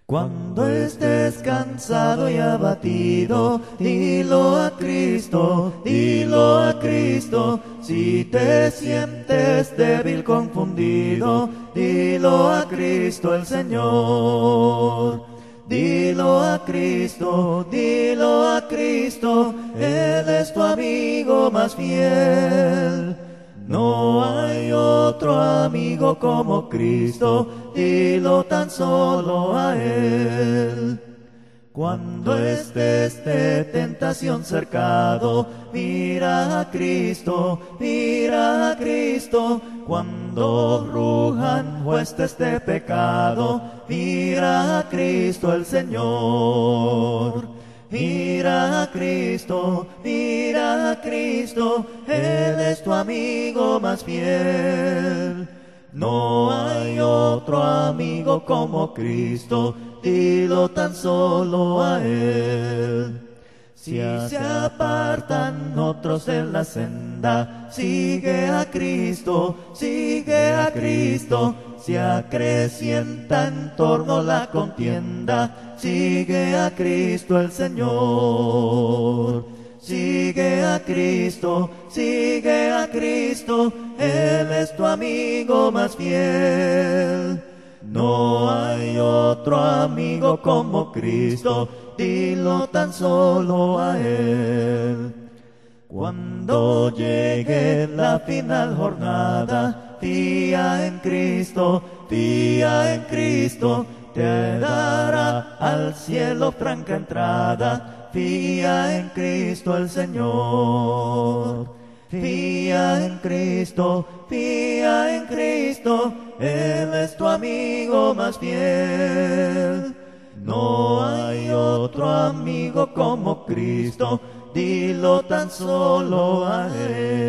Cuando estés cansado y abatido, dilo a Cristo, dilo a Cristo. Si te sientes débil, confundido, dilo a Cristo el Señor. Dilo a Cristo, dilo a Cristo, Él es tu amigo más fiel. No hay otro amigo como Cristo, dilo tan solo a Él. Cuando estés de tentación cercado, mira a Cristo, mira a Cristo. Cuando rujan huestes de pecado, mira a Cristo el Señor. Mira a Cristo, mira a Cristo, Él es tu amigo más fiel. No hay otro amigo como Cristo, dilo tan solo a Él. Si se apartan otros en la senda, sigue a Cristo, sigue a Cristo. Si acrecienta en torno la contienda, sigue a Cristo el Señor. Sigue a Cristo, sigue a Cristo, Él es tu amigo más fiel. No hay otro amigo como Cristo, dilo tan solo a Él. Cuando llegue la final jornada, fía en Cristo, fía en Cristo, te dará al cielo franca entrada. Fía en Cristo el Señor. Fía en Cristo, fía en Cristo, Él es tu amigo más fiel. No hay otro amigo como Cristo, dilo tan solo a Él.